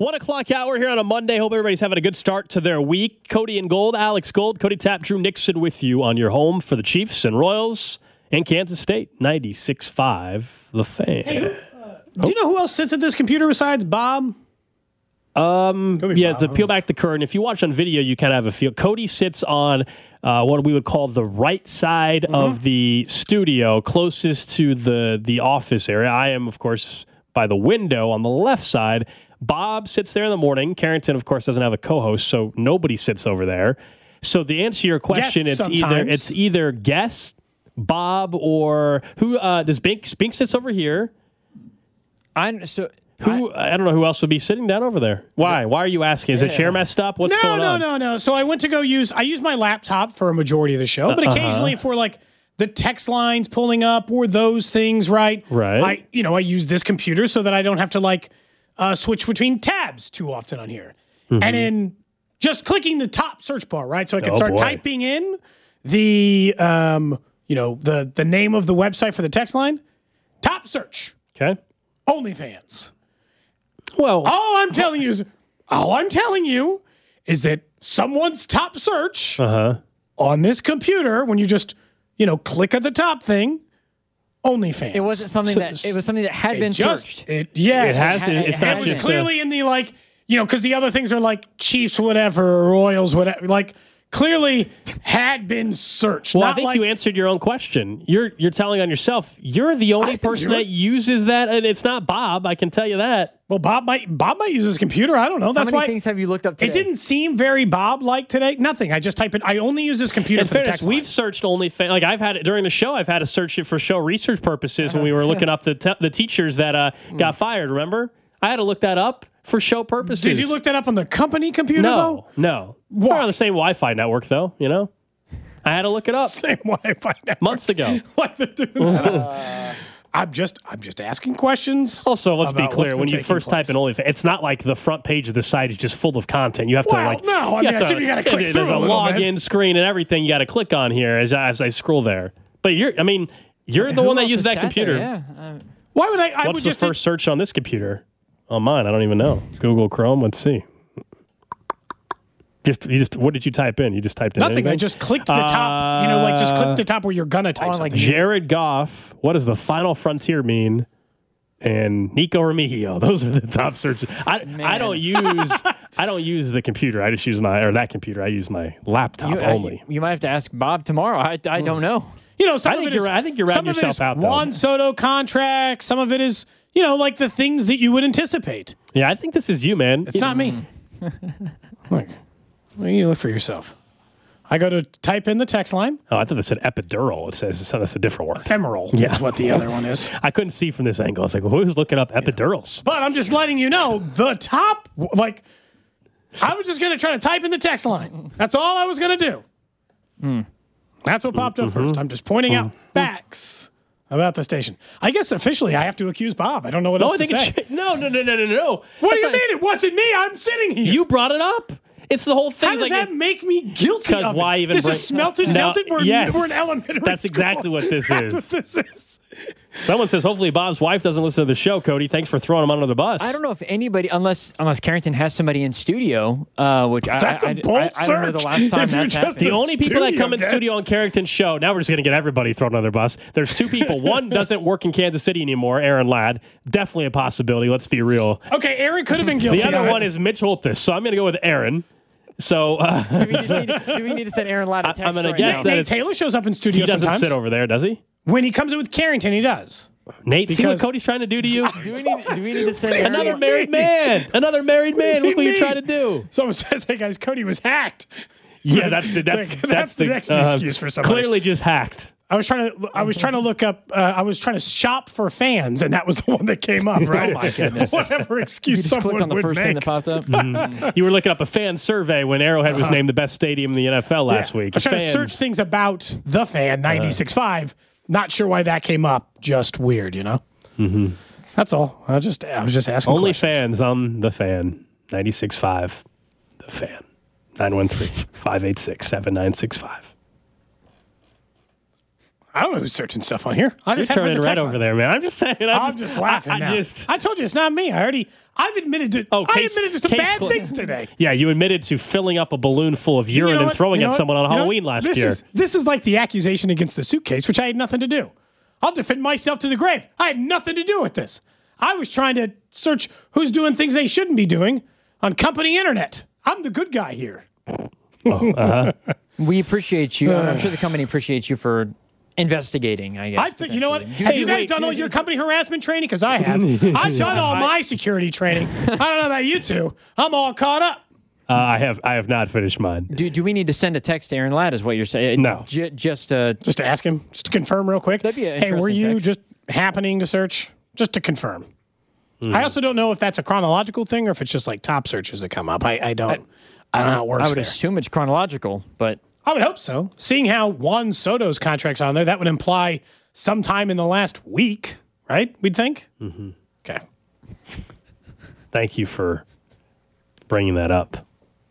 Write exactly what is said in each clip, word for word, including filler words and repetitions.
One o'clock hour here on a Monday. Hope everybody's having a good start to their week. Cody and Gold, Alex Gold, Cody Tapp, Drew Nixon with you on your home for the Chiefs and Royals and Kansas State. ninety-six point five, The Fan. Hey, uh, do you know who else sits at this computer besides Bob? Um, yeah, to peel back the curtain, if you watch on video, you kind of have a feel. Cody sits on uh, what we would call the right side mm-hmm. of the studio, closest to the, the office area. I am, of course, by the window on the left side. Bob sits there in the morning. Carrington, of course, doesn't have a co-host, so nobody sits over there. So the answer to your question, Guests it's sometimes. either it's either guest, Bob, or who uh, does Bink? Bink sits over here. I so who I, I don't know who else would be sitting down over there. Why? Why are you asking? Is yeah. the chair messed up? What's no, going no, on? No, no, no. So I went to go use. I use my laptop for a majority of the show, but occasionally uh-huh. for like the text lines pulling up or those things, right? Right. I, you know, I use this computer so that I don't have to like. Uh, switch between tabs too often on here. Mm-hmm. And then just clicking the top search bar, right? So I can oh, start boy. typing in the, um, you know, the, the name of the website for the text line. Top search. Okay. OnlyFans. Well. All I'm telling you is, all I'm telling you is that someone's top search uh-huh. on this computer, when you just, you know, click at the top thing, OnlyFans. It wasn't something so, that it was something that had it been just, searched. It yes, it has. It It's had, not it was just clearly a, in the like, you know, because the other things are like Chiefs, whatever, Royals, whatever. Like clearly had been searched. Well, not I think like, you answered your own question. You're you're telling on yourself. You're the only person that uses that, and it's not Bob. I can tell you that. Well, Bob might Bob might use his computer. I don't know. That's How many why things have you looked up today? It didn't seem very Bob-like today. Nothing. I just type it. I only use this computer In for fairness, the text we've line. searched OnlyFans. Like I've had it during the show. I've had to search it for show research purposes when we were looking up the te- the teachers that uh, got fired. Remember, I had to look that up for show purposes. Did you look that up on the company computer? No, though? no. Why? We're on the same Wi-Fi network, though. You know, I had to look it up Same Wi-Fi network. months ago. Like they're doing that. Uh, I'm just I'm just asking questions. Also, let's be about clear: when what's you been first taking type in place. OnlyFans, it's not like the front page of the site is just full of content. You have to Well, like no, I you mean, have I assume you gotta click there's through a a little login bit. screen and everything you got to click on here as as I scroll there. But you're, I mean, you're the Who one that else uses has that sat computer. there? Yeah. Uh, Why would I? I What's would the just first search on this computer? On mine, I don't even know. Google Chrome. Let's see. Just you just what did you type in? You just typed in nothing. anything? I just clicked the top. You know, like just click the top where you're gonna type Oh, something. like Jared Goff. What does the final frontier mean? And Nico Remigio. Those are the top searches. I I don't use I don't use the computer. I just use my or that computer. I use my laptop you, uh, only. you, you might have to ask Bob tomorrow. I, I don't know. You know, some I of think it is, you're- I think you're ratting some of it yourself is out, though. Juan Soto contract. Some of it is, you know, like the things that you would anticipate. Yeah, I think this is you, man. It's not me. Look, well, you look for yourself. I go to type in the text line. Oh, I thought it said epidural. It says so that's a different word. Ephemeral Yeah. is what the other one is. I couldn't see from this angle. I was like, well, who's looking up epidurals? But I'm just letting you know the top, like, I was just going to try to type in the text line. That's all I was going to do. Mm. That's what popped up Mm-hmm. first. I'm just pointing out facts about the station. I guess officially I have to accuse Bob. I don't know what No, else I think to it say. should, no, no, no, no, no, no. What That's do you not- mean? It wasn't me. I'm sitting here. You brought it up. It's the whole thing. How It's does like that make me guilty? Because of why it? even This bring- is smelted, No, melted. We're, yes. we're in elementary That's school. exactly what this That's is. what this is. Someone says, hopefully Bob's wife doesn't listen to the show, Cody. Thanks for throwing him under the bus. I don't know if anybody, unless unless Carrington has somebody in studio, uh, which That's I, a I, bold I, I don't know the search. last time If you're that's just happened. The only people that Studio come in guest. studio on Carrington's show, now we're just going to get everybody thrown under the bus. There's two people. One doesn't work in Kansas City anymore, Aaron Ladd. Definitely a possibility. Let's be real. Okay, Aaron could have been guilty. The other of it. one is Mitch Holthus. So I'm going to go with Aaron. So uh, do, we just need to, do we need to send Aaron Ladd a text I'm gonna right guess now? that Nate it's- Taylor shows up in studio he doesn't sometimes. sit over there, does he? When he comes in with Carrington, he does. Nate, see what Because- Cody's trying to do to you? Do we need, do we need to send Aaron? Another married man. Another married man. Look what you're trying to do. Someone says, "Hey guys, Cody was hacked." Yeah, that's the that's Like, that's, that's the the next uh, excuse for somebody. Clearly, just hacked. I was trying to. I was trying to look up. Uh, I was trying to shop for fans, and that was the one that came up. Right? Oh, my goodness. Whatever You excuse just someone clicked on the would first make. thing that popped up. You were looking up a fan survey when Arrowhead was named the best stadium in the N F L last Yeah. week. I was trying Fans- to search things about the fan ninety-six point five. Not sure why that came up. Just weird, you know. Mm-hmm. That's all. I just. I was just asking. Only questions. fans on the fan. ninety-six point five. The fan. nine one three, five eight six, seven nine six five. I don't know who's searching stuff on here. I You're just have it turning the red text over line. there, man. I'm just saying. I'm, I'm just laughing I, I now. just. I told you it's not me. I already I've admitted to. Oh, I case- admitted to some case bad clo- things today. Yeah, you admitted to filling up a balloon full of urine You know and what? throwing You know at what? someone on You know Halloween what? last this year. Is, this is like the accusation against the suitcase, which I had nothing to do. I'll defend myself to the grave. I had nothing to do with this. I was trying to search who's doing things they shouldn't be doing on company internet. I'm the good guy here. Oh, uh-huh. We appreciate you. I'm sure the company appreciates you for investigating, I guess. I think, you know what? potentially. Have you guys wait. done all your company harassment training? Because I have. I've done all my security training. I don't know about you two. I'm all caught up. Uh, I have I have not finished mine. Do, do we need to send a text to Aaron Ladd, is what you're saying? No. J- just uh, Just to ask him, just to confirm real quick. That'd be an hey, were interesting you text. just happening to search? Just to confirm. Mm. I also don't know if that's a chronological thing or if it's just like top searches that come up. I, I don't. I, don't know how it works I would there. assume it's chronological, but I would hope so. Seeing how Juan Soto's contract's on there, that would imply sometime in the last week, right? We'd think. Mm-hmm. Okay. Thank you for bringing that up.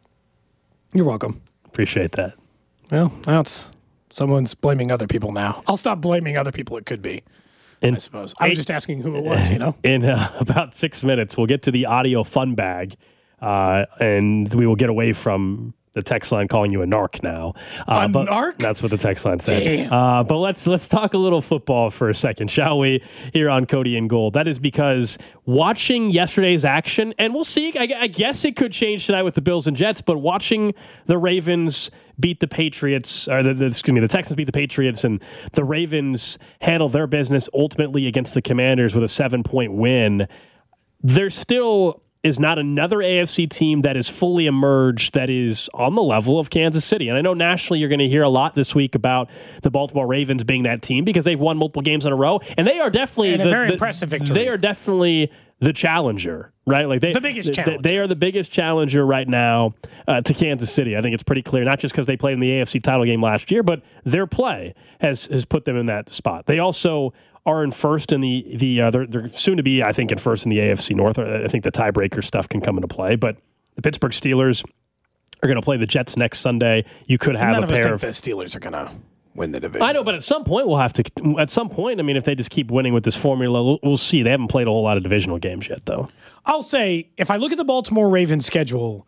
You're welcome. Appreciate that. Well, that's someone's blaming other people now. I'll stop blaming other people. It could be. In, I suppose. I was just asking who it was. You know. in uh, about six minutes, we'll get to the audio fun bag, uh, and we will get away from the text line calling you a narc now. Uh, A but narc? That's what the text line said. Damn. Uh, but let's let's talk a little football for a second, shall we? Here on Cody and Gold. That is because watching yesterday's action, and we'll see. I, I guess it could change tonight with the Bills and Jets. But watching the Ravens beat the Patriots, or the, the excuse me, the Texans beat the Patriots, and the Ravens handle their business ultimately against the Commanders with a seven-point win. There's still is not another A F C team that is fully emerged that is on the level of Kansas City. And I know nationally you're going to hear a lot this week about the Baltimore Ravens being that team because they've won multiple games in a row, and they are definitely And a the, very the- impressive victory. They are definitely the challenger, right? Like they, The biggest they, challenger. They are the biggest challenger right now uh, to Kansas City. I think it's pretty clear, not just because they played in the A F C title game last year, but their play has has put them in that spot. They also are in first in the the uh, they're, they're soon to be, I think, in first in the A F C North. I think the tiebreaker stuff can come into play, but the Pittsburgh Steelers are going to play the Jets next Sunday. You could have None a of us pair think of. the Steelers are going to win the division. I know, but at some point we'll have to. At some point, I mean, if they just keep winning with this formula, we'll, we'll see. They haven't played a whole lot of divisional games yet, though. I'll say, if I look at the Baltimore Ravens schedule,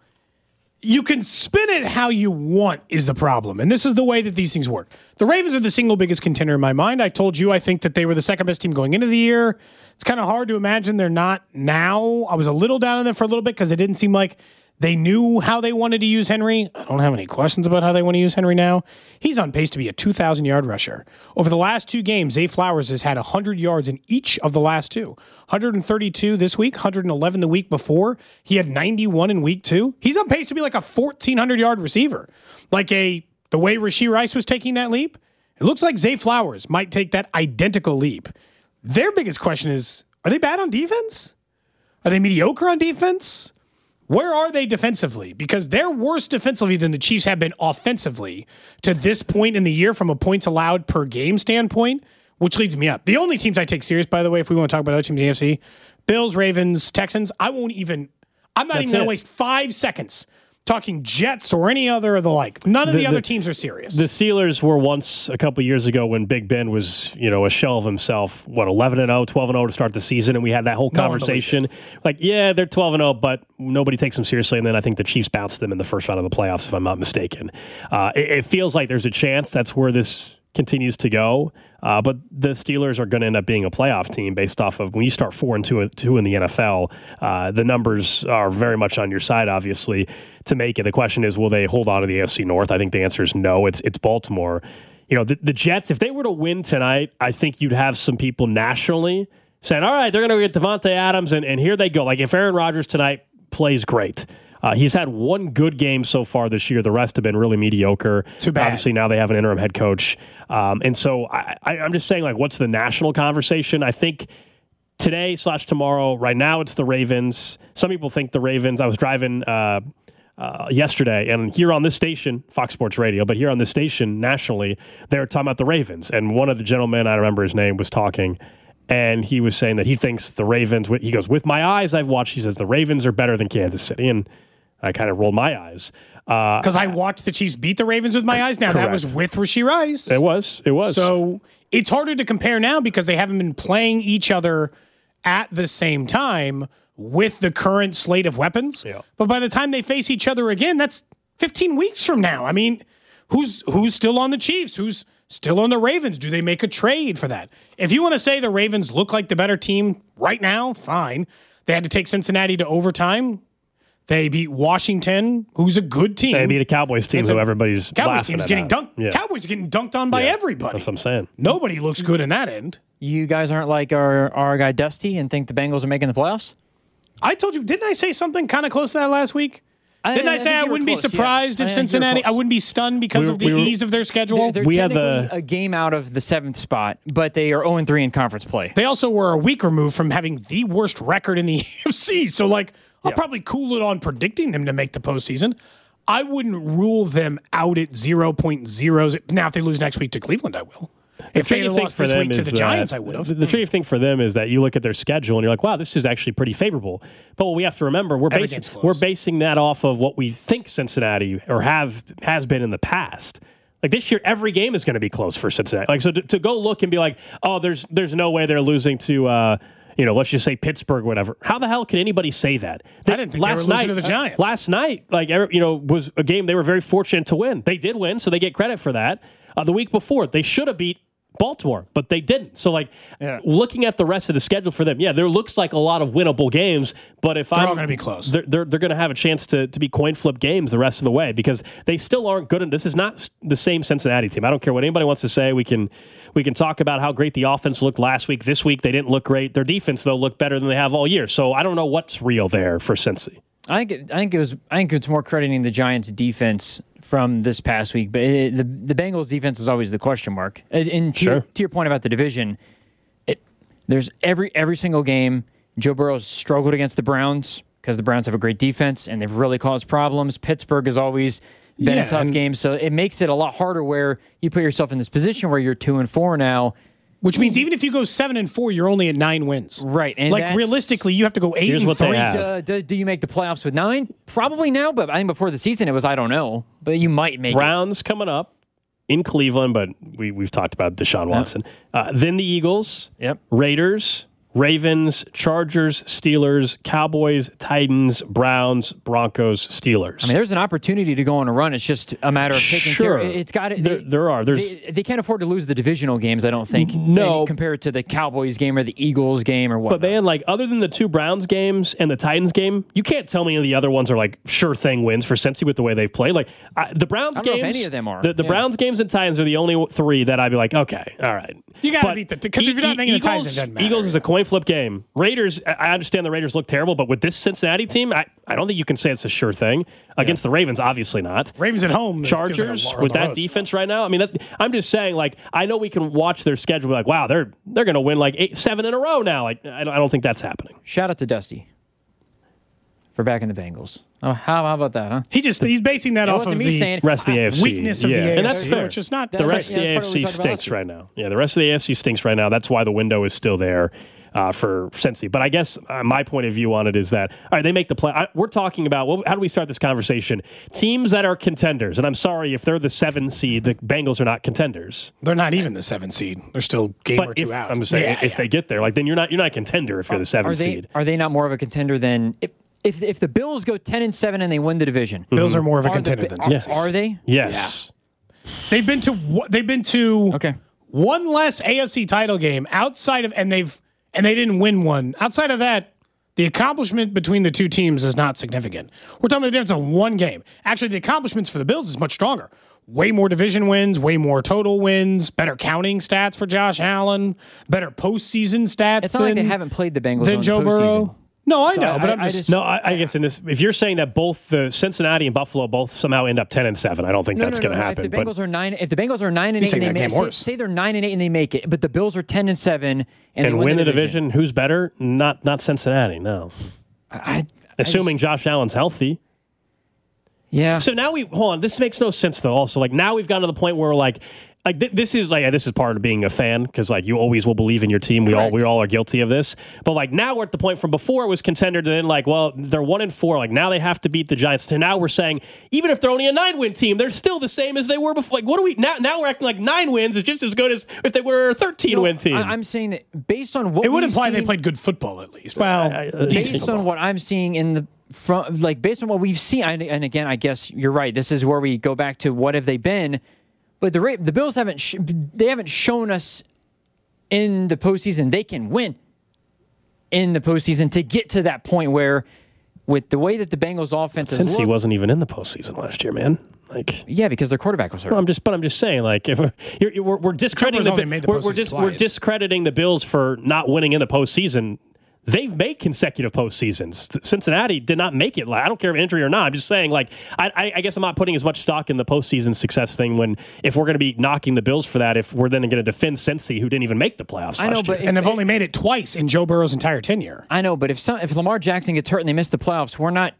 you can spin it how you want is the problem. And this is the way that these things work. The Ravens are the single biggest contender in my mind. I told you I think that they were the second best team going into the year. It's kind of hard to imagine they're not now. I was a little down on them for a little bit because it didn't seem like they knew how they wanted to use Henry. I don't have any questions about how they want to use Henry now. He's on pace to be a two thousand yard rusher. Over the last two games, Zay Flowers has had one hundred yards in each of the last two. one hundred thirty-two this week, one hundred eleven the week before. He had ninety-one in week two. He's on pace to be like a fourteen hundred yard receiver. Like a the way Rashee Rice was taking that leap, it looks like Zay Flowers might take that identical leap. Their biggest question is, are they bad on defense? Are they mediocre on defense? Where are they defensively? Because they're worse defensively than the Chiefs have been offensively to this point in the year from a points allowed per game standpoint, which leads me up. The only teams I take serious, by the way, if we want to talk about other teams in the A F C, Bills, Ravens, Texans, I won't even, I'm not That's even going it. to waste five seconds talking Jets or any other of the like. None of the, The- other the- teams are serious. The Steelers were once a couple years ago when Big Ben was, you know, a shell of himself. What eleven and oh, twelve and oh to start the season, and we had that whole No one conversation. Like, yeah, they're twelve and oh, but nobody takes them seriously. And then I think the Chiefs bounced them in the first round of the playoffs, if I'm not mistaken. Uh, it, it feels like there's a chance that's where this continues to go. Uh, but the Steelers are going to end up being a playoff team based off of when you start four and two, and two in the N F L. Uh, the numbers are very much on your side, obviously, to make it. The question is, will they hold on to the A F C North? I think the answer is no. It's it's Baltimore. You know, the, the Jets, if they were to win tonight, I think you'd have some people nationally saying, all right, they're going to get Devontae Adams, and, and here they go. Like, if Aaron Rodgers tonight plays great. Uh, he's had one good game so far this year. The rest have been really mediocre. Too bad. Obviously, now they have an interim head coach. Um, and so I, I, I'm just saying, like, what's the national conversation? I think today slash tomorrow, right now, it's the Ravens. Some people think the Ravens. I was driving uh, uh, yesterday, and here on this station, Fox Sports Radio, but here on this station nationally, they were talking about the Ravens. And one of the gentlemen, I remember his name, was talking. And he was saying that he thinks the Ravens, he goes, with my eyes I've watched, he says the Ravens are better than Kansas City. And I kind of rolled my eyes. Because uh, I watched the Chiefs beat the Ravens with my eyes. Now, correct. that was with Rashee Rice. It was. It was. So it's harder to compare now because they haven't been playing each other at the same time. with the current slate of weapons. Yeah. But by the time they face each other again, that's fifteen weeks from now. I mean, who's who's still on the Chiefs? Who's still on the Ravens? Do they make a trade for that? If you want to say the Ravens look like the better team right now, fine. They had to take Cincinnati to overtime. They beat Washington, who's a good team. They beat a Cowboys team who everybody's Cowboys laughing team's at getting now. dunked. Yeah. Cowboys are getting dunked on by Yeah. everybody. That's what I'm saying. Nobody looks good in that end. You guys aren't like our, our guy Dusty and think the Bengals are making the playoffs? I told you, didn't I say something kind of close to that last week? I, Didn't I, I say think I you were wouldn't close, be surprised yes. if I think you were Cincinnati, I close. wouldn't be stunned because We were- of the we were- ease of their schedule? They're We had technically the- a game out of the seventh spot, but they are oh and three in conference play. They also were a week removed from having the worst record in the A F C. So, like, I'll Yeah. probably cool it on predicting them to make the postseason. I wouldn't rule them out at zero point zero. Now, if they lose next week to Cleveland, I will. If they tricky had thing lost for this them week to is the that- Giants, I would have. The, the tricky thing for them is that you look at their schedule and you're like, wow, this is actually pretty favorable. But what we have to remember, we're Every basing game's close. we're basing that off of what we think Cincinnati or have has been in the past. Like this year, every game is going to be close for Cincinnati. Like so, to, to go look and be like, oh, there's there's no way they're losing to. Uh, You know, let's just say Pittsburgh, whatever. How the hell can anybody say that? I didn't think they were losing to the Giants. Last night, like you know, was a game they were very fortunate to win. They did win, so they get credit for that. Uh, the week before, they should have beat Baltimore, but they didn't. So, like, Yeah. looking at the rest of the schedule for them, yeah, there looks like a lot of winnable games. But if They're I'm all gonna be close. they're they're, they're going to have a chance to to be coin flip games the rest of the way because they still aren't good. And this is not the same Cincinnati team. I don't care what anybody wants to say. We can we can talk about how great the offense looked last week. This week they didn't look great. Their defense though looked better than they have all year. So I don't know what's real there for Cincy. I think it, I think it was I think it's more crediting the Giants' defense from this past week, but it, the the Bengals' defense is always the question mark. And and to, Sure. your, to your point about the division, it, there's every every single game Joe Burrow's struggled against the Browns because the Browns have a great defense and they've really caused problems. Pittsburgh has always been Yeah, a tough and- game, so it makes it a lot harder where you put yourself in this position where you're two and four now. Which means even if you go seven and four, you're only at nine wins. Right, and like that's- realistically, you have to go eight Here's and what they three. have. Uh, do, do you make the playoffs with nine? Probably now, but I think before the season it was I don't know, but you might make it. Browns coming up in Cleveland, but we we've talked about Deshaun Watson. Uh, then the Eagles, Yep. Raiders, Ravens, Chargers, Steelers, Cowboys, Titans, Browns, Broncos, Steelers. I mean, there's an opportunity to go on a run. It's just a matter of taking Sure. care. It's got to. There- there are. There's- they, they can't afford to lose the divisional games. I don't think. No. any- compared to the Cowboys game or the Eagles game or what. But man, like other than the two Browns games and the Titans game, you can't tell me any of the other ones are like sure thing wins for Cincy with the way they've played. Like I, the Browns I don't know games, if any of them are. the, the Yeah. Browns games and Titans are the only three that I'd be like, okay, all right. You gotta But beat the- 'cause if you're not making the Eagles, Titans, it doesn't matter. Eagles is a coin flip game. Raiders, I I understand the Raiders look terrible, but with this Cincinnati team, I, I don't think you can say it's a sure thing against the Ravens. Obviously not. Ravens at home. it feels like a Chargers lot on with the that road. defense right now. I mean, that, I'm just saying. Like, I know we can watch their schedule. And be like, wow, they're they're going to win like eight, seven in a row now. Like, I don't, I don't think that's happening. shout out to Dusty for backing the Bengals. Oh, how, how about that, huh? He just he's basing that It off wasn't of me the saying Rest of the A F C, weakness of yeah, the A F C, and that's fair. which is not The That's rest right. of the Yeah, that's part of A F C what we talked about last stinks week. right now. Yeah, the rest of the A F C stinks right now. That's why the window is still there uh, for Cincy. But I guess uh, my point of view on it is that, all right, they make the play. I, we're talking about, well, how do we start this conversation? Teams that are contenders. And I'm sorry, if they're the seven seed, the Bengals are not contenders. They're not even the seven seed. They're still game or But two if, out. I'm just saying, Yeah, if yeah. they get there, like then you're not you're not a contender if you're the seven Are they seed. are they not more of a contender than if if, if the Bills go ten and seven and they win the division? Bills are more of a Are the contender Bi- than are, Cincy. Yes. are they? Yes. They've been to one- they've been to Okay. one less A F C title game outside of, and they've and they didn't win one. Outside of that, the accomplishment between the two teams is not significant. We're talking about the difference of one game. Actually, the accomplishments for the Bills is much stronger. Way more division wins, way more total wins, better counting stats for Josh Allen, better postseason stats. It's not than, like they haven't played the Bengals than on Joe the postseason. Burrow. No, I So know, but I- I'm I just, just- No, I, I guess in this, if you're saying that both the Cincinnati and Buffalo both somehow end up ten and seven, I don't think No, that's no, going no, to no. happen. If the but Bengals are nine, if the Bengals are nine and You're eight, and they saying that make game say, worse. say they're nine and eight and they make it, but the Bills are ten and seven and, and they win the division, who's better? Not not Cincinnati. No, I, I assuming just- Josh Allen's healthy. yeah. So now we hold on. This makes no sense though. Also, like now we've gotten to the point where like like th- this is like this is part of being a fan because like you always will believe in your team. We Correct. all we all are guilty of this. But like now we're at the point from before it was contender to then like well they're one and four. Like now they have to beat the Giants. So now we're saying even if they're only a nine win team, they're still the same as they were before. Like what do we now? Now we're acting like nine wins is just as good as if they were a thirteen win team. I, I'm saying that based on what it would imply seen, they played good football at least. Well, uh, uh, based football. on what I'm seeing in the from like based on what we've seen, I, and again I guess you're right. This is where we go back to what have they been. But the the Bills haven't sh- they haven't shown us in the postseason they can win in the postseason to get to that point where, with the way that the Bengals offense is, since he looked, wasn't even in the postseason last year, man. Like yeah, because their quarterback was hurt. Well, I'm just, but I'm just saying, like, if you're, you're, we're, we're discrediting the, the we're, we're, just, we're discrediting the Bills for not winning in the postseason. They've made consecutive postseasons. Cincinnati did not make it. Like, I don't care if injury or not. I'm just saying, like, I, I guess I'm not putting as much stock in the postseason success thing when if we're going to be knocking the Bills for that, if we're then going to defend Cincy, who didn't even make the playoffs I know, last but year. And they've it, only made it twice in Joe Burrow's entire tenure. I know, but if some, if Lamar Jackson gets hurt and they miss the playoffs, we're not.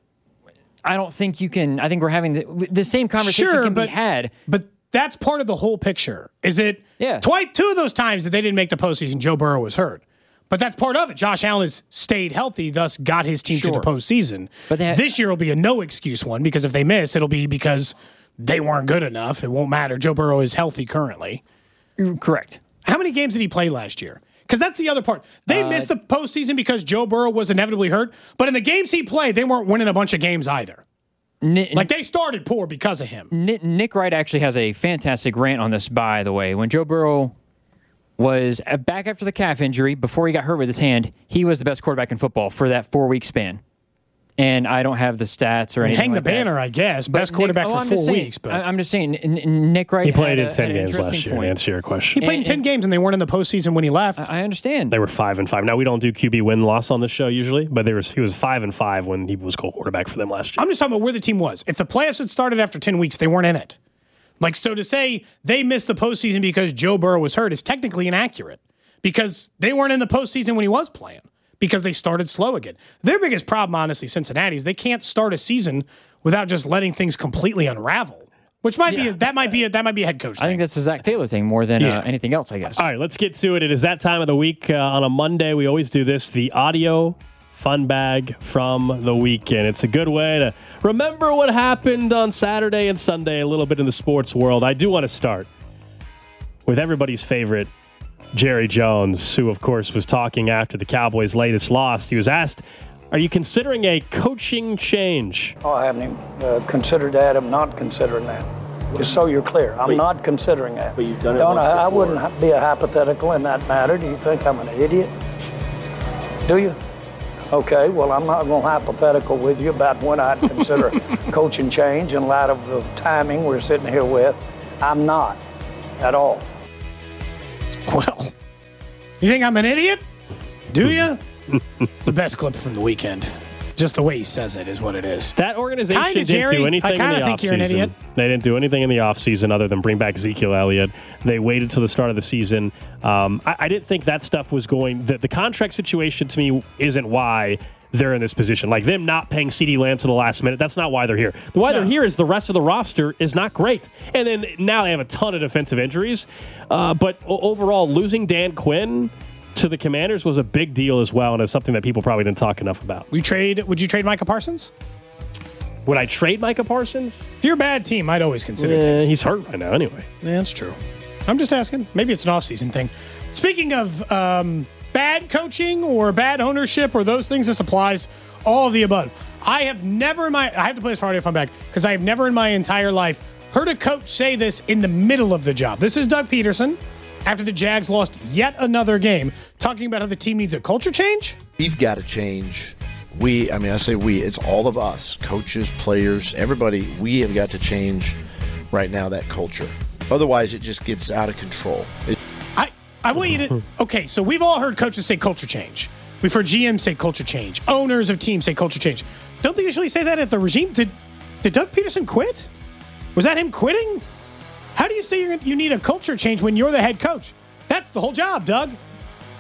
I don't think you can. I think we're having the, the same conversation sure, can but, be had. But that's part of the whole picture. Is it? Yeah. Twice, two of those times that they didn't make the postseason, Joe Burrow was hurt. But that's part of it. Josh Allen has stayed healthy, thus got his team Sure. to the postseason. But had, this year will be a no excuse one because if they miss, it'll be because they weren't good enough. It won't matter. Joe Burrow is healthy currently. Correct. How many games did he play last year? Because that's the other part. They uh, missed the postseason because Joe Burrow was inevitably hurt. But in the games he played, they weren't winning a bunch of games either. Nick, like they started poor because of him. Nick, Nick Wright actually has a fantastic rant on this, by the way. When Joe Burrow was back after the calf injury, before he got hurt with his hand, he was the best quarterback in football for that four-week span. And I don't have the stats or anything Hang like the banner, that. I guess. But best quarterback Nick, oh, for I'm four saying, weeks. But I'm just saying, Nick Wright he played had in ten a, games last year. To answer your question, he played and, in ten and, games and they weren't in the postseason when he left. I understand. They were five and five. Now we don't do Q B win loss on this show usually, but they were he was five and five when he was quarterback for them last year. I'm just talking about where the team was. If the playoffs had started after ten weeks, they weren't in it. Like so, to say they missed the postseason because Joe Burrow was hurt is technically inaccurate because they weren't in the postseason when he was playing. Because they started slow again. Their biggest problem, honestly, Cincinnati, is they can't start a season without just letting things completely unravel. Which might yeah. be a, that might be a, that might be a head coach thing. I think that's the Zach Taylor thing more than yeah. uh, anything else, I guess. All right, let's get to it. It is that time of the week uh, on a Monday. We always do this, the audio fun bag from the weekend. It's a good way to remember what happened on Saturday and Sunday a little bit in the sports world. I do want to start with everybody's favorite Jerry Jones, who, of course, was talking after the Cowboys' latest loss. He was asked, are you considering a coaching change? Oh, I haven't even uh, considered that. I'm not considering that. Just so you're clear, I'm but, not considering that. But you've done it Don't I, I before. wouldn't be a hypothetical in that matter. Do you think I'm an idiot? Do you? Okay, well, I'm not going hypothetical with you about when I'd consider coaching change in light of the timing we're sitting here with. I'm not at all. Well, you think I'm an idiot? Do you? The best clip from the weekend. Just the way he says it is what it is. That organization kinda, didn't Jerry, do anything I in the think you're an idiot. offseason. They didn't do anything in the offseason other than bring back Ezekiel Elliott. They waited till the start of the season. Um, I, I didn't think that stuff was going... The, the contract situation, to me, isn't why they're in this position. Like, them not paying CeeDee Lamb to the last minute, that's not why they're here. The why no. they're here is the rest of the roster is not great. And then now they have a ton of defensive injuries. Uh, but overall, losing Dan Quinn to the Commanders was a big deal as well, and it's something that people probably didn't talk enough about. Would you trade, would you trade Micah Parsons? Would I trade Micah Parsons? If you're a bad team, I'd always consider yeah, things. He's hurt right now anyway. Yeah, that's true. I'm just asking. Maybe it's an offseason thing. Speaking of um, bad coaching or bad ownership or those things, this applies all of the above. I have never in my I have to play this Friday if I'm back because I have never in my entire life heard a coach say this in the middle of the job. This is Doug Peterson after the Jags lost yet another game, talking about how the team needs a culture change. We've got to change. We, I mean, I say we, it's all of us, coaches, players, everybody. We have got to change right now that culture. Otherwise, it just gets out of control. It- I, I want you to, okay, so we've all heard coaches say culture change. We've heard G Ms say culture change. Owners of teams say culture change. Don't they usually say that at the regime? Did, did Doug Peterson quit? Was that him quitting? How do you say you're, you need a culture change when you're the head coach? That's the whole job, Doug.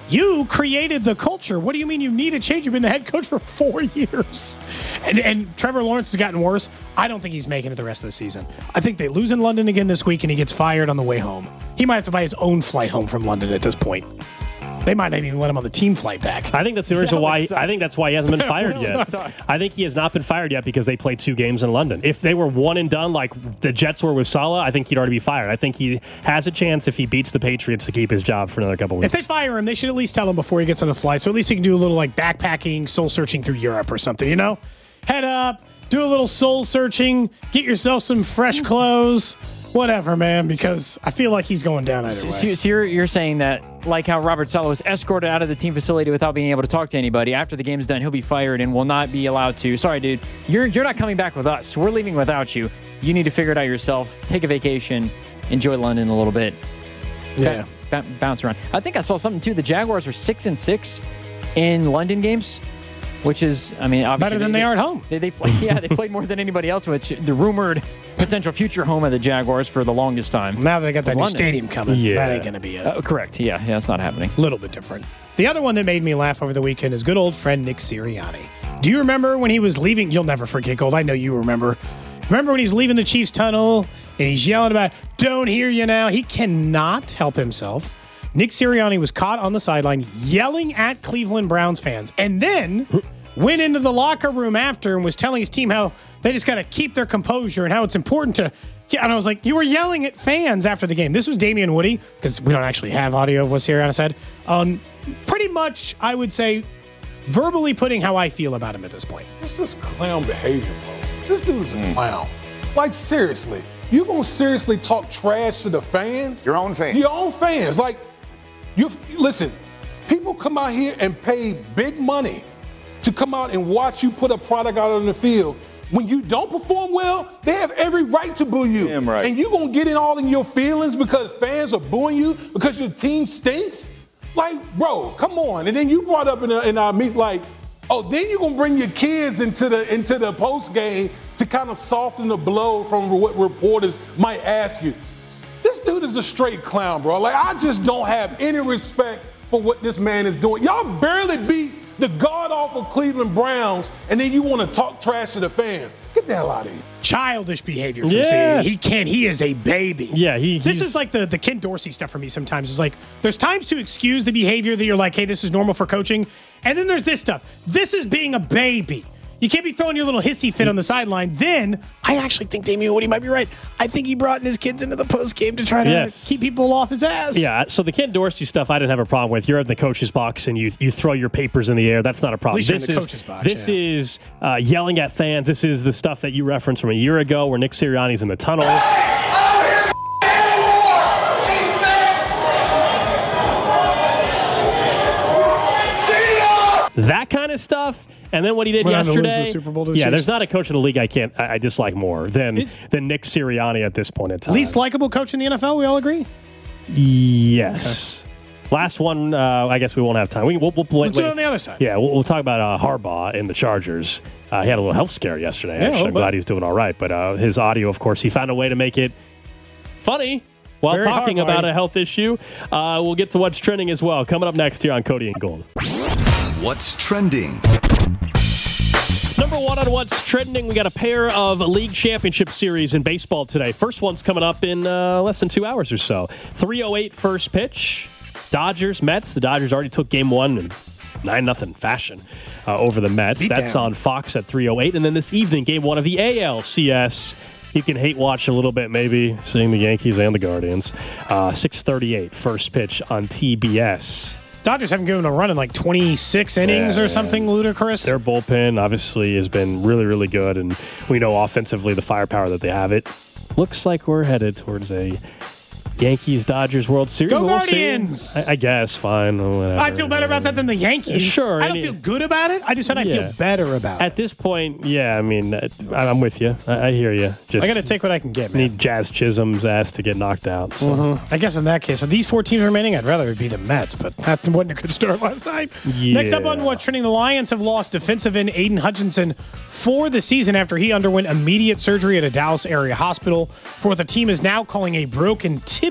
You created the culture. What do you mean you need a change? You've been the head coach for four years. And, and Trevor Lawrence has gotten worse. I don't think he's making it the rest of the season. I think they lose in London again this week, and he gets fired on the way home. He might have to buy his own flight home from London at this point. They might not even let him on the team flight back. I think that's the reason That why. would suck. I think that's why he hasn't been fired That would yet. suck. I think he has not been fired yet because they played two games in London. If they were one and done like the Jets were with Saleh, I think he'd already be fired. I think he has a chance if he beats the Patriots to keep his job for another couple weeks. If they fire him, they should at least tell him before he gets on the flight. So at least he can do a little like backpacking, soul searching through Europe or something, you know? Head up, do a little soul searching, get yourself some fresh clothes, whatever, man, because I feel like he's going down either way. So, so you're, you're saying that, like how Robert Saleh was escorted out of the team facility without being able to talk to anybody, after the game's done, he'll be fired and will not be allowed to. Sorry, dude, you're you're not coming back with us. We're leaving without you. You need to figure it out yourself. Take a vacation. Enjoy London a little bit. Yeah. Ba- bounce around. I think I saw something, too. The Jaguars are six and six in London games, which is, I mean, obviously... Better than they, they are at home. They, they play, yeah, they played more than anybody else, which the rumored potential future home of the Jaguars for the longest time. Now they got that new London. stadium coming. Yeah. That ain't going to be it. Uh, correct. Yeah, yeah, that's not happening. A little bit different. The other one that made me laugh over the weekend is good old friend Nick Sirianni. Do you remember when he was leaving? You'll never forget, Gold. I know you remember. Remember when he's leaving the Chiefs tunnel and he's yelling about, "Don't hear you now." He cannot help himself. Nick Sirianni was caught on the sideline yelling at Cleveland Browns fans and then went into the locker room after and was telling his team how they just got to keep their composure and how it's important to. And I was like, you were yelling at fans after the game. This was Damian Woody, because we don't actually have audio of what Sirianni said. Um, pretty much, I would say, verbally putting how I feel about him at this point. This is clown behavior, bro. This dude is a clown. Like, seriously. You gonna seriously talk trash to the fans? Your own fans. Your own fans. Like, you listen, people come out here and pay big money to come out and watch you put a product out on the field. When you don't perform well, they have every right to boo you. Damn right. And you gonna get in all in your feelings because fans are booing you because your team stinks? Like, bro, come on. And then you brought up in, a, in our meet, like, oh, then you're gonna bring your kids into the into the post game to kind of soften the blow from what reporters might ask you. This dude is a straight clown, bro. Like, I just don't have any respect for what this man is doing. Y'all barely beat the god-awful Cleveland Browns, and then you want to talk trash to the fans. Get the hell out of here. Childish behavior from Yeah. C. He can't. He is a baby. Yeah, he- This he's- is like the, the Ken Dorsey stuff for me sometimes. It's like, there's times to excuse the behavior that you're like, hey, this is normal for coaching. And then there's this stuff. This is being a baby. You can't be throwing your little hissy fit on the sideline. Then, I actually think Damian Woody might be right. I think he brought in his kids into the post game to try to Yes. keep people off his ass. Yeah, so the Ken Dorsey stuff I didn't have a problem with. You're in the coach's box and you you throw your papers in the air. That's not a problem. least you're this in the is coach's box, this yeah. is uh, yelling at fans. This is the stuff that you referenced from a year ago where Nick Sirianni's in the tunnel. That kind of stuff, and then what he did Went on to lose the yesterday. Super Bowl to the yeah, Chiefs. there's not a coach in the league I can't I, I dislike more than Is- than Nick Sirianni at this point in time. Least likable coach in the N F L, we all agree? Yes. Last one, uh, I guess we won't have time. We, we'll, we'll, We'll do it on the other side. Yeah, we'll, we'll talk about uh, Harbaugh in the Chargers. Uh, he had a little health scare yesterday, Yeah, a actually. little I'm bit. glad he's doing all right. But uh, his audio, of course, he found a way to make it funny while Very talking Harbaugh-y. about a health issue. Uh, we'll get to what's trending as well. Coming up next here on Cody and Gold. What's trending? Number one on what's trending, we got a pair of league championship series in baseball today. First one's coming up in uh, less than two hours or so. three oh eight first pitch. Dodgers, Mets. The Dodgers already took game one in nine nothing fashion uh, over the Mets. Beat That's down. on Fox at three oh eight. And then this evening, game one of the A L C S. You can hate watch a little bit, maybe, seeing the Yankees and the Guardians. Uh, six thirty-eight first pitch on T B S. Dodgers haven't given a run in like twenty-six innings Yeah, or something ludicrous. Their bullpen obviously has been really, really good, and we know offensively the firepower that they have. It looks like we're headed towards a Yankees-Dodgers World Series. Go We'll see. Guardians! I, I guess, fine. Whatever. I feel better about that than the Yankees. Sure, I don't any- feel good about it. I just said I Yeah. feel better about it. At this point, yeah, I mean, uh, I'm with you. I, I hear you. Just I got to take what I can get, man. need Jazz Chisholm's ass to get knocked out. So. I guess in that case, of these four teams remaining, I'd rather it be the Mets, but that wasn't a good start last night. Yeah. Next up on what's trending, the Lions have lost defensive end Aiden Hutchinson for the season after he underwent immediate surgery at a Dallas area hospital for what the team is now calling a broken tibia.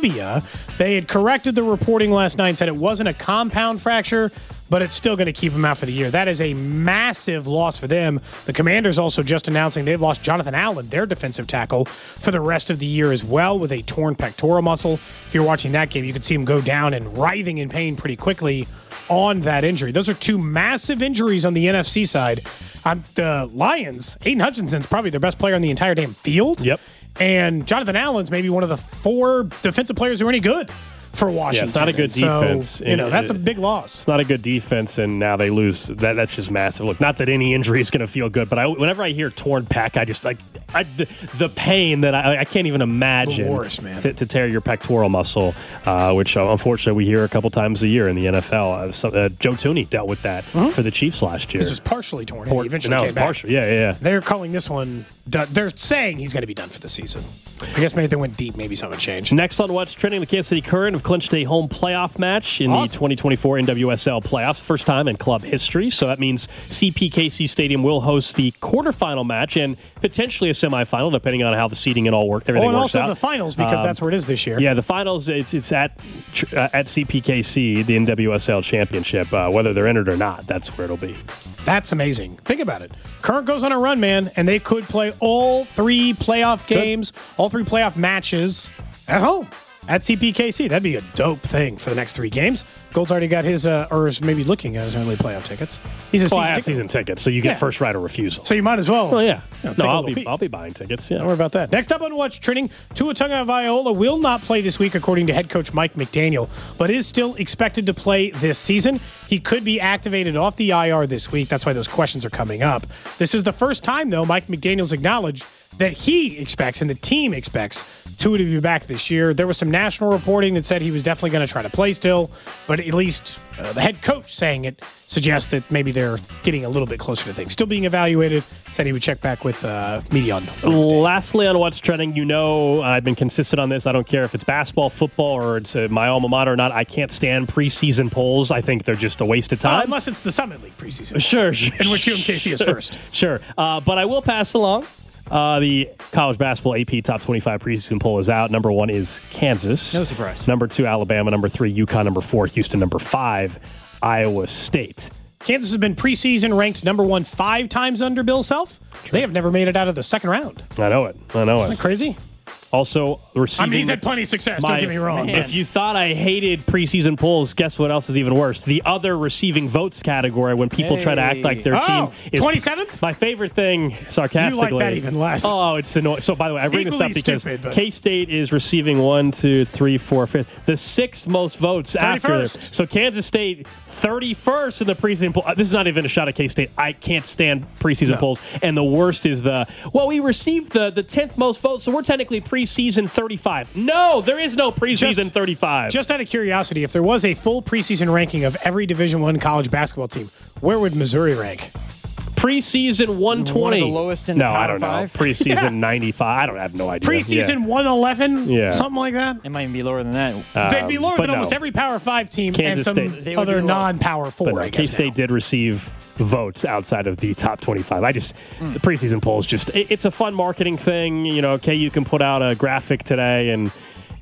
tibia. They had corrected the reporting last night and said it wasn't a compound fracture, but it's still going to keep him out for the year. That is a massive loss for them. The Commanders also just announcing they've lost Jonathan Allen, their defensive tackle, for the rest of the year as well with a torn pectoral muscle. If you're watching that game, you can see him go down and writhing in pain pretty quickly on that injury. Those are two massive injuries on the N F C side. Um, the Lions, Aiden Hutchinson's probably their best player on the entire damn field. Yep. And Jonathan Allen's maybe one of the four defensive players who are any good for Washington. Yeah, it's not a good defense. So, you know, that's a big loss. It's not a good defense, and now they lose. That That's just massive. Look, not that any injury is going to feel good, but I, whenever I hear torn pec, I just like I, the, the pain that I, I can't even imagine the worst, man. To, to tear your pectoral muscle, uh, which uh, unfortunately we hear a couple times a year in the N F L. Uh, so, uh, Joe Tooney dealt with that mm-hmm. for the Chiefs last year. This was partially torn. Por- he eventually no, came back. Partial. Yeah, yeah, yeah. They're calling this one done. They're saying he's going to be done for the season. I guess maybe if they went deep, maybe something would change. Next on What's Trending, the Kansas City Current have clinched a home playoff match in awesome. the twenty twenty-four N W S L playoffs. First time in club history. So that means C P K C Stadium will host the quarterfinal match and potentially a semifinal, depending on how the seeding and all work. Everything oh, and works also out. the finals, because um, that's where it is this year. Yeah, the finals, it's it's at uh, at C P K C, the N W S L championship. Uh, whether they're in it or not, that's where it'll be. That's amazing. Think about it. Current goes on a run, man, and they could play all three playoff games, Good. all three playoff matches at home at C P K C. That'd be a dope thing for the next three games. Gold's already got his, uh, or is maybe looking at his early playoff tickets. He's a well, season, I have ticket. season tickets, so you get yeah. first right of refusal. So you might as well. Well, yeah. You know, no, I'll be peek. I'll be buying tickets. Yeah. Don't worry about that. Next up on What's Trending, Tua Tagovailoa will not play this week, according to head coach Mike McDaniel, but is still expected to play this season. He could be activated off the I R this week. That's why those questions are coming up. This is the first time, though, Mike McDaniel's acknowledged that he expects and the team expects Tua to be back this year. There was some national reporting that said he was definitely going to try to play still, but at least uh, the head coach saying it suggests that maybe they're getting a little bit closer to things. Still being evaluated. Said he would check back with uh, media on Wednesday. Lastly, on What's Trending, you know I've been consistent on this. I don't care if it's basketball, football, or it's uh, my alma mater or not. I can't stand preseason polls. I think they're just a waste of time. Uh, unless it's the Summit League preseason. Sure, sure. In which U M K C is first. Sure. Uh, but I will pass along. Uh, the college basketball A P Top twenty-five preseason poll is out. Number one is Kansas. No surprise. Number two, Alabama. Number three, UConn. Number four, Houston. Number five, Iowa State. Kansas has been preseason ranked number one five times under Bill Self. True. They have never made it out of the second round. I know it. I know Isn't it. that crazy? Also, receiving. I mean, he's had plenty of success. My, don't get me wrong. Man. If you thought I hated preseason polls, guess what else is even worse? The other receiving votes category when people hey. try to act like their oh, team is twenty-seventh. My favorite thing, sarcastically. You like that even less. Oh, it's annoying. So, by the way, I bring Equally this up because stupid, K-State is receiving one, two, three, four, fifth, the sixth most votes thirty-first. After. So Kansas State thirty-first in the preseason poll. This is not even a shot at K-State. I can't stand preseason no. polls. And the worst is the well, we received the the tenth most votes, so we're technically preseason thirty-five. No, there is no preseason just, thirty-five. Just out of curiosity, if there was a full preseason ranking of every Division I college basketball team, where would Missouri rank? Preseason one twenty. One of the lowest in no, the Power I don't five? know. Preseason yeah. ninety-five. I don't I have no idea. Preseason yeah. one eleven? Yeah. Something like that? It might even be lower than that. Um, They'd be lower than no. almost every Power five team Kansas and some State. other non-Power four, but no, I guess K-State now. did receive votes outside of the top twenty-five. I just, mm. the preseason polls just, it, it's a fun marketing thing. You know, K U can put out a graphic today and,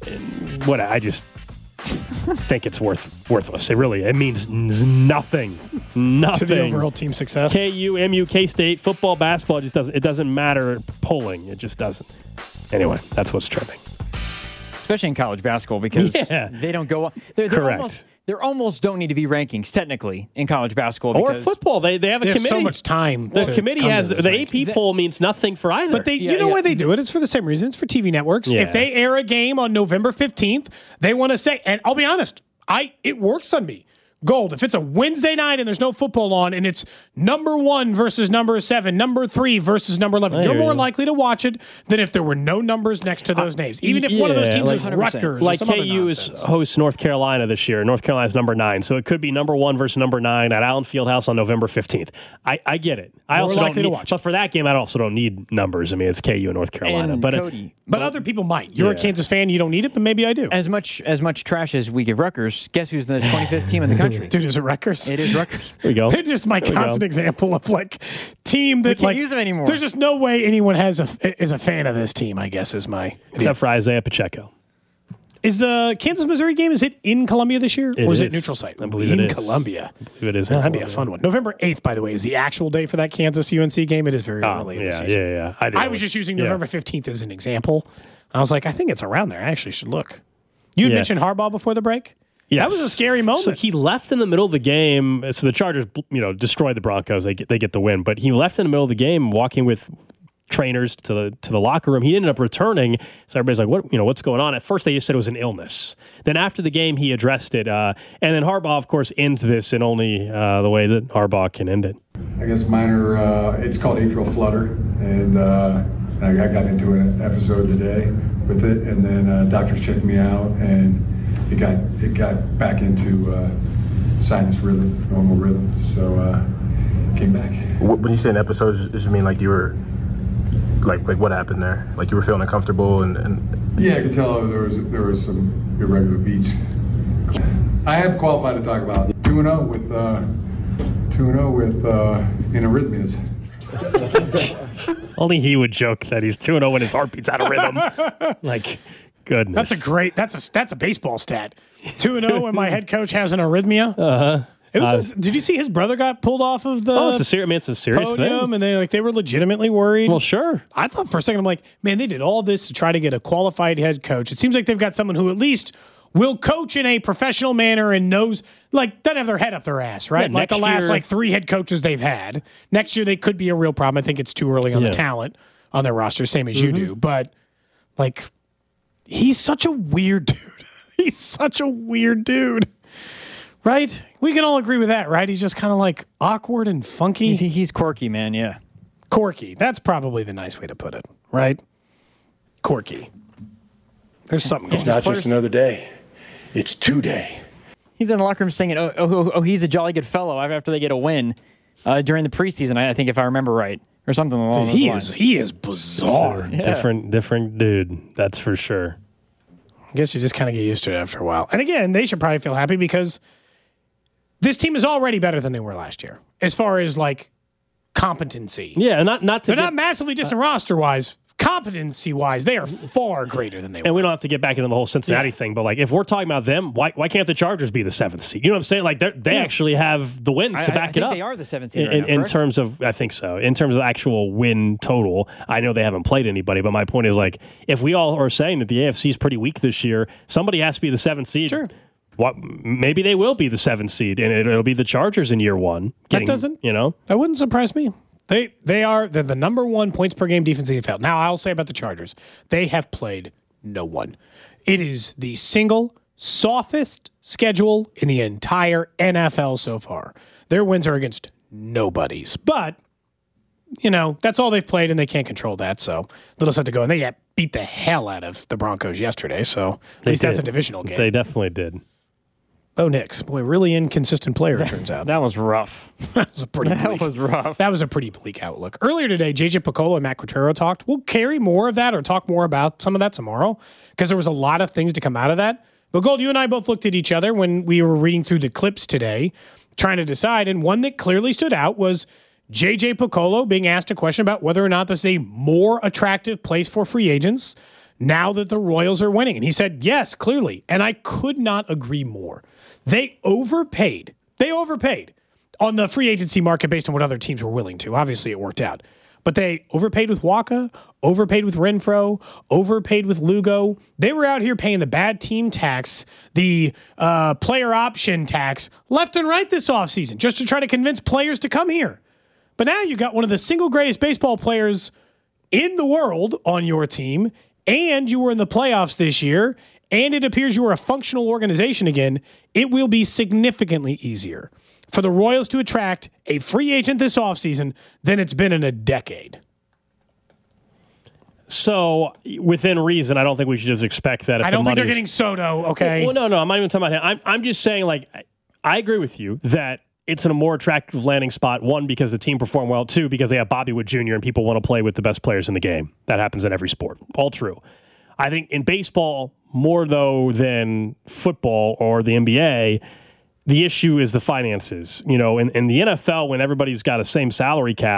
and what, I just think it's worth worthless. It really, it means nothing. Nothing. To the overall team success. K U, M U, K-State, football, basketball, just doesn't, it doesn't matter polling. It just doesn't. Anyway, that's what's trending. Especially in college basketball because yeah. they don't go. They're, they're Correct. Almost, there almost don't need to be rankings technically in college basketball. Or because football. They they have a There's committee. so much time. The committee has the A P rankings. poll means nothing for either. But they, Yeah, you know yeah. why they do it? It's for the same reason. It's for T V networks. Yeah. If they air a game on November fifteenth, they want to say, and I'll be honest, I it works on me. Gold, if it's a Wednesday night and there's no football on and it's number one versus number seven, number three versus number eleven, I you're hear more you. likely to watch it than if there were no numbers next to those names. Even if one of those yeah, teams like is one hundred percent. Rutgers Like or some K other U is nonsense. hosts North Carolina this year. North Carolina's number nine, so it could be number one versus number nine at Allen Fieldhouse on November fifteenth. I, I get it. I More also don't likely to need, watch but for that game, I also don't need numbers. I mean, it's K U and North Carolina. And but it- Cody, But other people might. You're Yeah. a Kansas fan, you don't need it, but maybe I do. as much as much trash as we give Rutgers, guess who's the twenty-fifth team in the country? Dude, is it Rutgers? It is Rutgers. there we go. They're just my There we constant go. example of like team that We can't like use them anymore. There's just no way anyone has a is a fan of this team. I guess is my Except for Isaiah Pacheco. Is the Kansas-Missouri game, is it in Columbia this year? It or is, is. it neutral site? I believe in it is. Columbia. I believe it is. Oh, in that'd be a Columbia. fun one. November eighth, by the way, is the actual day for that Kansas-U N C game. It is very Oh, early in yeah, the season. yeah, yeah. I, I was just using yeah. November fifteenth as an example. I was like, I think it's around there. I actually should look. You had Yeah. mentioned Harbaugh before the break? Yes. That was a scary moment. So he left in the middle of the game. So the Chargers, you know, destroyed the Broncos. They get, they get the win. But he left in the middle of the game, walking with trainers to the to the locker room. He ended up returning. So everybody's like, "What? You know, what's going on?" At first, they just said it was an illness. Then after the game, he addressed it. Uh, and then Harbaugh, of course, ends this in only uh, the way that Harbaugh can end it. I guess minor. Uh, it's called atrial flutter, and uh, I got into an episode today with it, and then uh, doctors checked me out, and it got it got back into uh, sinus rhythm, normal rhythm. So uh, came back. When you say an episode, does it mean like you were, like like what happened there? Like you were feeling uncomfortable and. and Yeah, I could tell there was there was some irregular beats. I am qualified to talk about two and zero with uh, two and zero with uh, in arrhythmias. Only he would joke that he's two and zero when his heart beats out of rhythm. Like, goodness. That's a great. That's a that's a baseball stat. Two and zero when my head coach has an arrhythmia. Uh huh. It was. Uh, a, did you see his brother got pulled off of the? Oh, it's a serious. I mean, it's a serious podium, thing. and they like they were legitimately worried. Well, sure. I thought for a second, I'm like, man, they did all this to try to get a qualified head coach. It seems like they've got someone who at least will coach in a professional manner and knows, like, doesn't have their head up their ass, right? Yeah, like the next last year- like three head coaches they've had. Next year they could be a real problem. I think it's too early on Yeah. the talent on their roster, same as Mm-hmm. you do. But like, he's such a weird dude. He's such a weird dude. Right? We can all agree with that, right? He's just kind of like awkward and funky. He's, he's quirky, man. Yeah. Corky. That's probably the nice way to put it, right? Corky. There's something It's going not on. just another day. It's today. He's in the locker room singing, "Oh, oh, oh, oh he's a jolly good fellow." After they get a win uh, during the preseason, I, I think, if I remember right, or something along Dude, those he lines. is he is bizarre. Different, different dude. That's for sure. I guess you just kind of get used to it after a while. And again, they should probably feel happy because this team is already better than they were last year as far as like competency. Yeah, not not to They're get, not massively distant roster wise. Competency wise, they are far greater than they and were. we don't have to get back into the whole Cincinnati Yeah. thing, but like if we're talking about them, why why can't the Chargers be the seventh seed? You know what I'm saying? Like they they Yeah. actually have the wins I, to I- back I it think up. they are the seventh seed in, right in, now, in correct? terms of, I think so. In terms of actual win total, I know they haven't played anybody, but my point is like if we all are saying that the A F C is pretty weak this year, somebody has to be the seventh seed. Sure. What, maybe they will be the seventh seed, and it, it'll be the Chargers in year one. Getting, doesn't- you know. That wouldn't surprise me. They they are they're the number one points per game defense in the N F L. Now I'll say about the Chargers, they have played no one. It is the single softest schedule in the entire N F L so far. Their wins are against nobodies, but you know that's all they've played, and they can't control that. So they'll just have to go, and they beat the hell out of the Broncos yesterday. So at They least that's a did. divisional game. They definitely did. Bo Nix, boy, really inconsistent player. It turns out That was rough. that was a pretty That bleak. was rough. That was a pretty bleak outlook. Earlier today, J J Piccolo and Matt Quatrero talked. We'll carry more of that or talk more about some of that tomorrow because there was a lot of things to come out of that. But Gold, you and I both looked at each other when we were reading through the clips today, trying to decide. And one that clearly stood out was J J Piccolo being asked a question about whether or not this is a more attractive place for free agents now that the Royals are winning. And he said, yes, clearly. And I could not agree more. They overpaid. They overpaid on the free agency market based on what other teams were willing to. Obviously, it worked out. But they overpaid with Waka, overpaid with Renfro, overpaid with Lugo. They were out here paying the bad team tax, the uh, player option tax, left and right this offseason just to try to convince players to come here. But now you got one of the single greatest baseball players in the world on your team, and you were in the playoffs this year, and it appears you are a functional organization again. It will be significantly easier for the Royals to attract a free agent this offseason than it's been in a decade. So, within reason, I don't think we should just expect that. If I don't the think they're money's- getting Soto, okay? Well, no, no, I'm not even talking about him. I'm, I'm just saying, like, I, I agree with you that it's in a more attractive landing spot. One, because the team performed well. Two, because they have Bobby Wood Junior and people want to play with the best players in the game. That happens in every sport. All true. I think in baseball, more though than football or the N B A, the issue is the finances. You know, in, in the N F L, when everybody's got a same salary cap,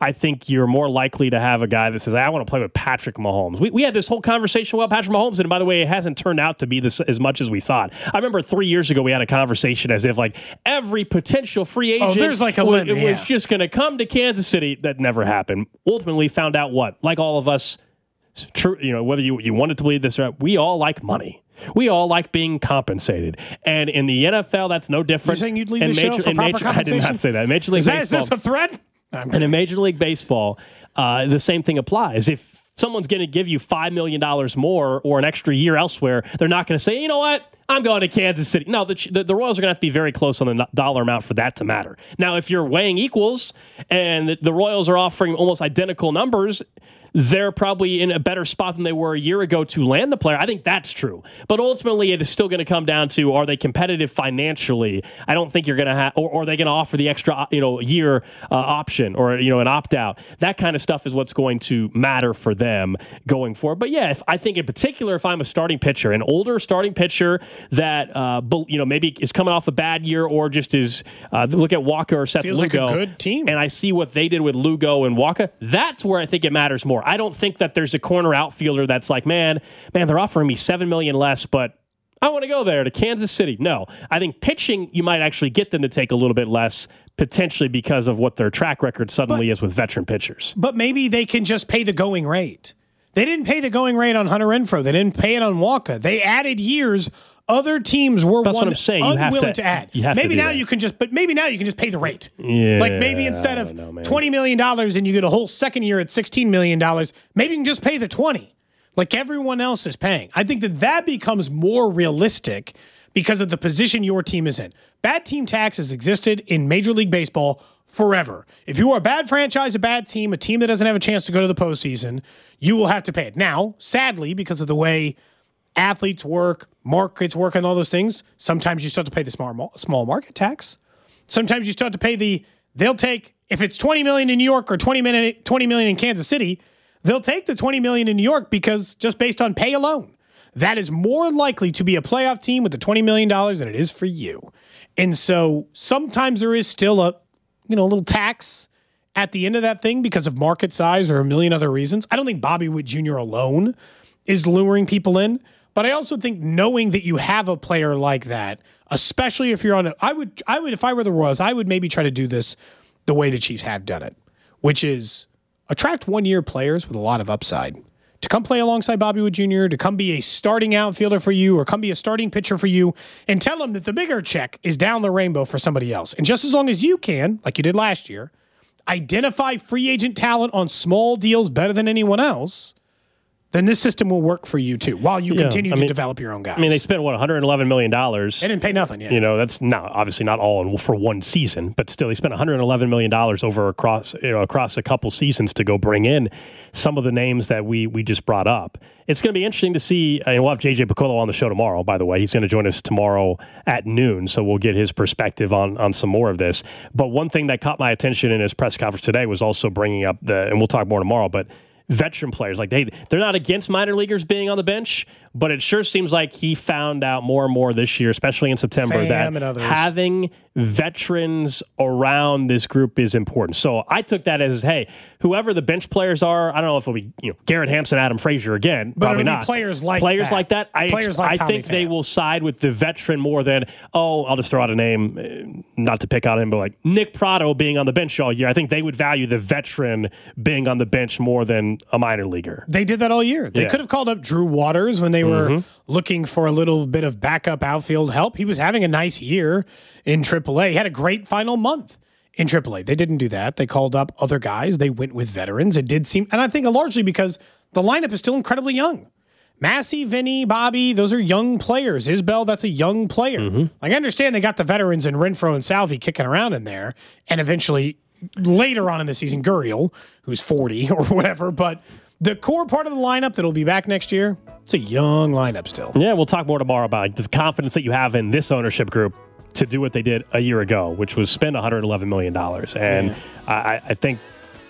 I think you're more likely to have a guy that says, I want to play with Patrick Mahomes. We, we had this whole conversation about Patrick Mahomes, and by the way, it hasn't turned out to be this as much as we thought. I remember three years ago we had a conversation as if like every potential free agent oh, there's like a was, limit, was yeah. just going to come to Kansas City. That never happened. Ultimately found out what? Like all of us, true, you know, whether you, you wanted to believe this or not, we all like money. We all like being compensated. And in the N F L, that's no different. You're saying you'd leave in the major, show for in proper major, compensation? I did not say that. In Major League is that, Baseball. Is this a threat? And in Major League Baseball, uh, the same thing applies. If someone's going to give you five million dollars more or an extra year elsewhere, they're not going to say, you know what, I'm going to Kansas City. No, the, the, the Royals are going to have to be very close on the dollar amount for that to matter. Now, if you're weighing equals and the, the Royals are offering almost identical numbers, they're probably in a better spot than they were a year ago to land the player. I think that's true. But ultimately, it is still going to come down to, are they competitive financially? I don't think you're going to have, or, or are they going to offer the extra, you know, year uh, option or, you know, an opt-out? That kind of stuff is what's going to matter for them going forward. But yeah, if, I think in particular, if I'm a starting pitcher, an older starting pitcher that, uh, you know, maybe is coming off a bad year or just is, uh, look at Walker or Seth Feels Lugo. like a good team. And I see what they did with Lugo and Walker. That's where I think it matters more. I don't think that there's a corner outfielder that's like, man, man, they're offering me seven million dollars less, but I want to go there to Kansas City. No, I think pitching, you might actually get them to take a little bit less, potentially because of what their track record suddenly but, is with veteran pitchers. But maybe they can just pay the going rate. They didn't pay the going rate on Hunter Renfroe. They didn't pay it on Walker. They added years. Other teams were That's one what I'm saying. You unwilling have to, to add. You have maybe to do now that. you can just, but maybe now you can just pay the rate. Yeah, like maybe instead of know, twenty million dollars and you get a whole second year at sixteen million dollars, maybe you can just pay the twenty, like everyone else is paying. I think that that becomes more realistic because of the position your team is in. Bad team tax has existed in Major League Baseball forever. If you are a bad franchise, a bad team, a team that doesn't have a chance to go to the postseason, you will have to pay it. Now, sadly, because of the way athletes work, markets work, and all those things, sometimes you still have to pay the small small market tax. Sometimes you still have to pay the, they'll take, if it's twenty million dollars in New York or twenty million dollars in Kansas City, they'll take the twenty million dollars in New York because just based on pay alone. That is more likely to be a playoff team with the twenty million dollars than it is for you. And so sometimes there is still a, you know, a little tax at the end of that thing because of market size or a million other reasons. I don't think Bobby Witt Junior alone is luring people in. But I also think knowing that you have a player like that, especially if you're on a, I would, I would, if I were the Royals, I would maybe try to do this the way the Chiefs have done it, which is attract one-year players with a lot of upside to come play alongside Bobby Witt Junior, to come be a starting outfielder for you or come be a starting pitcher for you, and tell them that the bigger check is down the rainbow for somebody else. And just as long as you can, like you did last year, identify free agent talent on small deals better than anyone else, then this system will work for you too, while you yeah, continue I to mean, develop your own guys. I mean, they spent, what, one hundred eleven million dollars. They didn't pay nothing yet. You know, that's not obviously not all in, for one season, but still, they spent one hundred eleven million dollars over across, you know, across a couple seasons to go bring in some of the names that we we just brought up. It's going to be interesting to see, and we'll have J J Piccolo on the show tomorrow, by the way. He's going to join us tomorrow at noon, so we'll get his perspective on, on some more of this. But one thing that caught my attention in his press conference today was also bringing up the, and we'll talk more tomorrow, but veteran players. Like they, they're not against minor leaguers being on the bench, but it sure seems like he found out more and more this year, especially in September, Fam that and others. having veterans around this group is important. So I took that as, hey, whoever the bench players are, I don't know if it'll be, you know, Garrett Hampson, Adam Frazier again, but probably it'll be not. Players like players that. like that. I, players ex- like I Tommy think they Pham. will side with the veteran more than, oh, I'll just throw out a name, uh, not to pick on him, but like Nick Pratto being on the bench all year. I think they would value the veteran being on the bench more than a minor leaguer. They did that all year. They Yeah. could have called up Drew Waters when they were Mhm. looking for a little bit of backup outfield help. He was having a nice year in triple A. He had a great final month in triple A. They didn't do that. They called up other guys. They went with veterans. It did seem, and I think largely because the lineup is still incredibly young. Massey, Vinny, Bobby, those are young players. Isbell, that's a young player. Mm-hmm. Like I understand they got the veterans and Renfroe and Salvi kicking around in there, and eventually later on in the season, Gurriel, who's forty or whatever, but the core part of the lineup that'll be back next year, it's a young lineup still. Yeah, we'll talk more tomorrow about like, the confidence that you have in this ownership group to do what they did a year ago, which was spend one hundred eleven million dollars. And Yeah. I, I think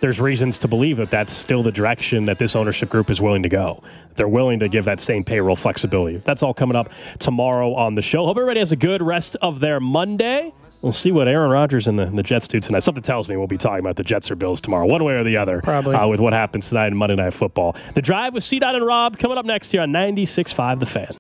there's reasons to believe that that's still the direction that this ownership group is willing to go. They're willing to give that same payroll flexibility. That's all coming up tomorrow on the show. Hope everybody has a good rest of their Monday. We'll see what Aaron Rodgers and the, the Jets do tonight. Something tells me we'll be talking about the Jets or Bills tomorrow, one way or the other. Probably. Uh, with what happens tonight in Monday Night Football. The Drive with C. Dot and Rob coming up next here on ninety-six point five The Fan.